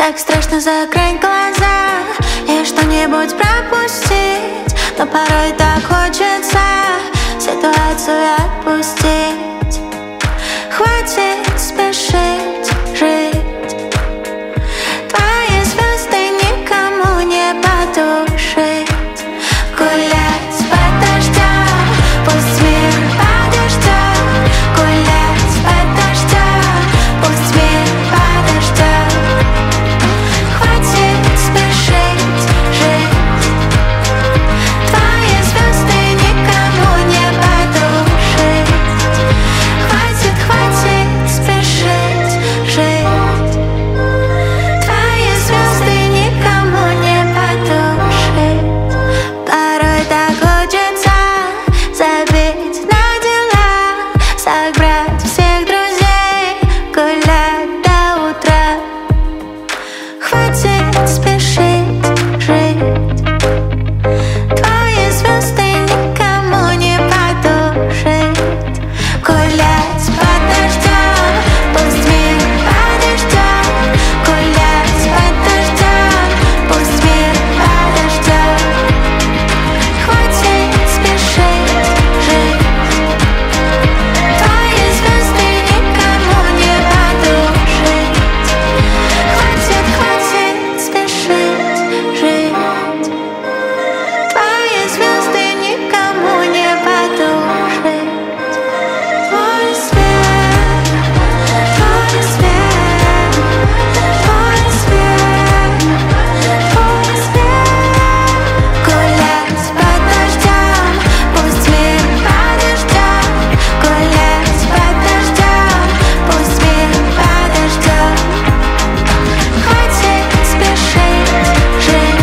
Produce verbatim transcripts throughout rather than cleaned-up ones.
Так страшно закрыть глаза и что-нибудь пропустить, но порой так хочется ситуацию отпустить. Хватит спешить жить, твои звезды никому не потушить. Гулять под дождем, пусть мир подождет. Гулять под дождем, пусть мир подождет. Хватит спешить жить, твои звезды никому не потушить. Хватит, хватит спешить жить, твои звезды никому не потушить. Порой так хочется забить на дела, собрать всех друзей, гулять до утра. Хватит спешить жить, твои звезды никому не потушить. Гулять под дождем, пусть мир подождет. Гулять под дождем, пусть мир подождет. Хватит спешить жить, твои звезды никому не потушить. Хватит, хватит спешить жить, твои звезды никому не потушить. Твой свет, твой свет, твой свет, твой свет. Гулять под дождем, пусть мир подождет. Гулять под дождем, пусть мир подождет. Хватит спешить жить,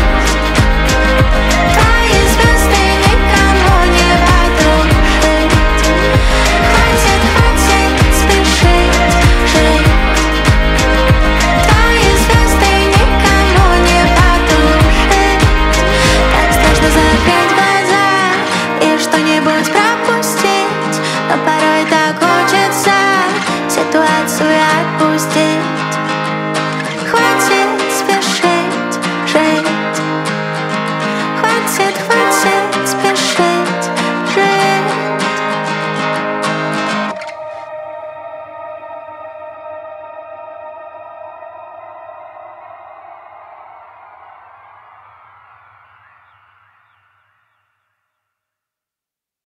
твои звезды никому не потушить. Хватит, хватит спешить жить, твои звезды никому не потушить. Так страшно закрыть глаза и что-нибудь пропустить, но порой так хочется ситуацию отпустить.